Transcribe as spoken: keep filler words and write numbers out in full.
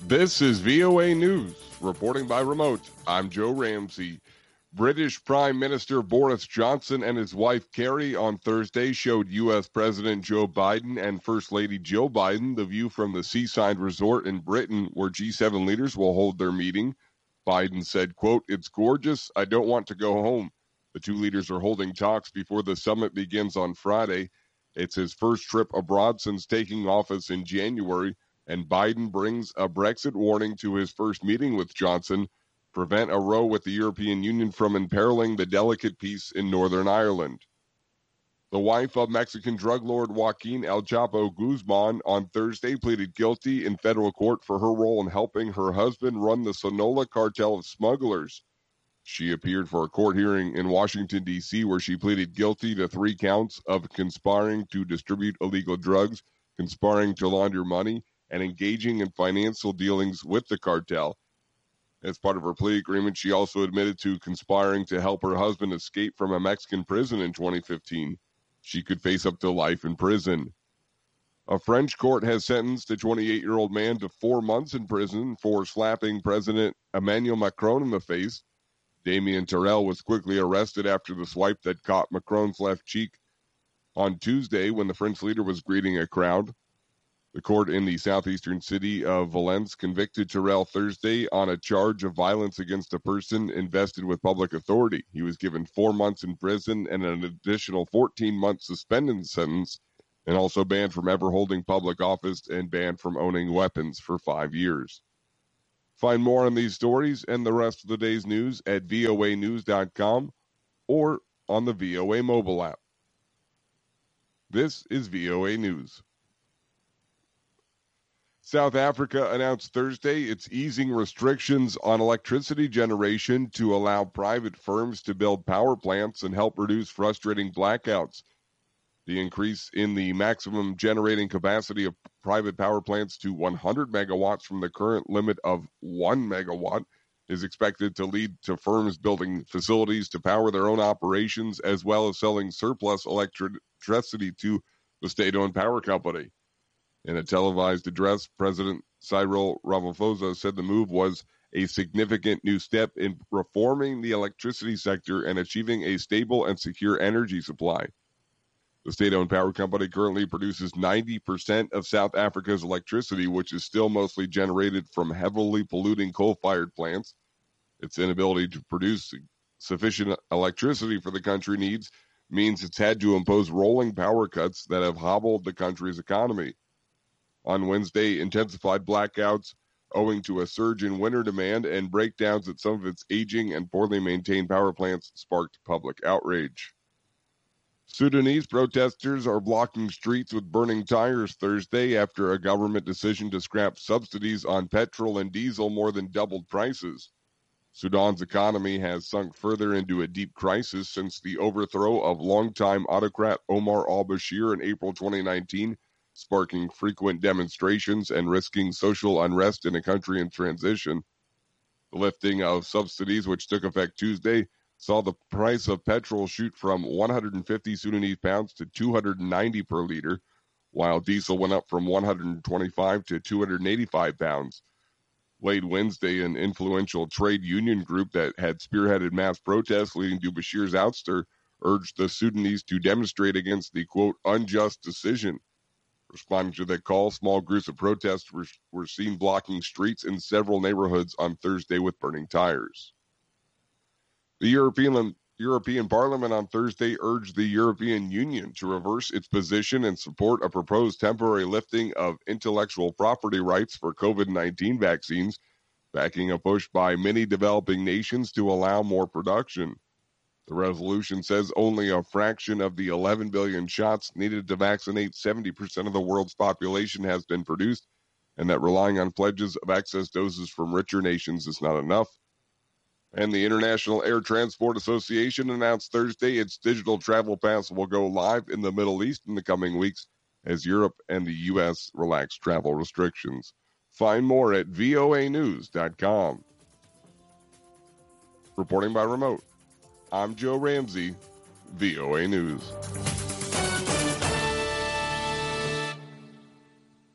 This is V O A News, reporting by remote. I'm Joe Ramsey. British Prime Minister Boris Johnson and his wife Carrie on Thursday showed U S President Joe Biden and First Lady Jill Biden the view from the seaside resort in Britain where G seven leaders will hold their meeting. Biden said, quote, "It's gorgeous. I don't want to go home." The two leaders are holding talks before the summit begins on Friday. It's his first trip abroad since taking office in January, and Biden brings a Brexit warning to his first meeting with Johnson, prevent a row with the European Union from imperiling the delicate peace in Northern Ireland. The wife of Mexican drug lord Joaquin El Chapo Guzman on Thursday pleaded guilty in federal court for her role in helping her husband run the Sonora cartel of smugglers. She appeared for a court hearing in Washington, D C, where she pleaded guilty to three counts of conspiring to distribute illegal drugs, conspiring to launder money, and engaging in financial dealings with the cartel. As part of her plea agreement, she also admitted to conspiring to help her husband escape from a Mexican prison in twenty fifteen. She could face up to life in prison. A French court has sentenced a twenty-eight-year-old man to four months in prison for slapping President Emmanuel Macron in the face. Damien Terrell was quickly arrested after the swipe that caught Macron's left cheek on Tuesday when the French leader was greeting a crowd. The court in the southeastern city of Valence convicted Terrell Thursday on a charge of violence against a person invested with public authority. He was given four months in prison and an additional fourteen-month suspended sentence, and also banned from ever holding public office and banned from owning weapons for five years. Find more on these stories and the rest of the day's news at V O A news dot com or on the V O A mobile app. This is V O A News. South Africa announced Thursday it's easing restrictions on electricity generation to allow private firms to build power plants and help reduce frustrating blackouts. The increase in the maximum generating capacity of private power plants to one hundred megawatts from the current limit of one megawatt is expected to lead to firms building facilities to power their own operations as well as selling surplus electricity to the state-owned power company. In a televised address, President Cyril Ramaphosa said the move was a significant new step in reforming the electricity sector and achieving a stable and secure energy supply. The state-owned power company currently produces ninety percent of South Africa's electricity, which is still mostly generated from heavily polluting coal-fired plants. Its inability to produce sufficient electricity for the country needs means it's had to impose rolling power cuts that have hobbled the country's economy. On Wednesday, intensified blackouts owing to a surge in winter demand and breakdowns at some of its aging and poorly maintained power plants sparked public outrage. Sudanese protesters are blocking streets with burning tires Thursday after a government decision to scrap subsidies on petrol and diesel more than doubled prices. Sudan's economy has sunk further into a deep crisis since the overthrow of longtime autocrat Omar al-Bashir in April twenty nineteen, sparking frequent demonstrations and risking social unrest in a country in transition. The lifting of subsidies, which took effect Tuesday, saw the price of petrol shoot from one hundred fifty Sudanese pounds to two hundred ninety per liter, while diesel went up from one hundred twenty-five to two hundred eighty-five pounds. Late Wednesday, an influential trade union group that had spearheaded mass protests leading to Bashir's ouster urged the Sudanese to demonstrate against the, quote, unjust decision. Responding to that call, small groups of protesters were, were seen blocking streets in several neighborhoods on Thursday with burning tires. The European, European Parliament on Thursday urged the European Union to reverse its position and support a proposed temporary lifting of intellectual property rights for COVID nineteen vaccines, backing a push by many developing nations to allow more production. The resolution says only a fraction of the eleven billion shots needed to vaccinate seventy percent of the world's population has been produced, and that relying on pledges of excess doses from richer nations is not enough. And the International Air Transport Association announced Thursday its digital travel pass will go live in the Middle East in the coming weeks as Europe and the U S relax travel restrictions. Find more at V O A news dot com. Reporting by remote, I'm Joe Ramsey, V O A News.